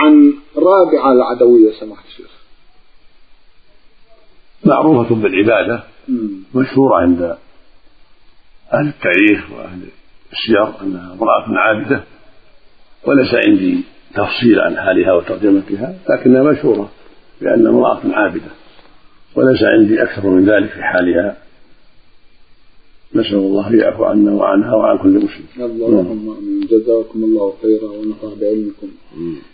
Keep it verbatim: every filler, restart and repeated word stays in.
عن رابعة العدوية سماحة الشيخ. معروفة بالعبادة، مشهورة عند أهل التاريخ وأهل السير أنها امرأة عابدة، وليس عندي تفصيل عن حالها وترجمتها، لكنها مشهورة بأنها امرأة عابدة، وليس عندي أكثر من ذلك في حالها. نسأل الله يعفو عنا وعنها وعن كل مسلم. اللهم آمين. جزاكم الله خيرا ونفع بعلمكم.